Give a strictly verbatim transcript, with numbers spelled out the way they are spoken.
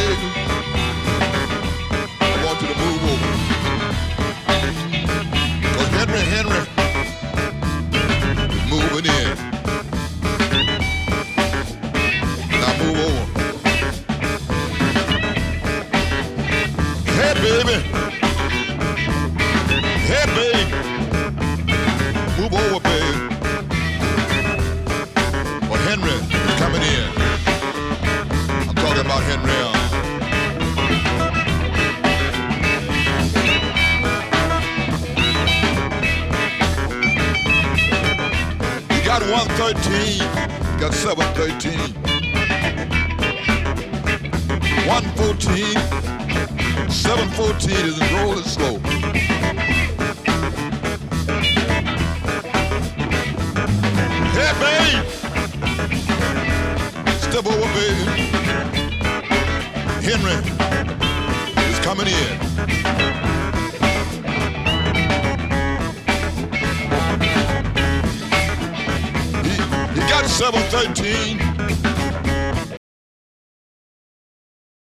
baby. I want you to move over. Cause Henry, Henry is moving in. Now move over. Hey, baby. Hey, baby. Move over, baby. Well, Henry is coming in. I'm talking about Henry. Uh, you got one thirteen, you got seven thirteen. one fourteen, seven fourteen is rolling slow. Hey, babe. Step over, baby. Henry is coming in. He, he got seven thirteen.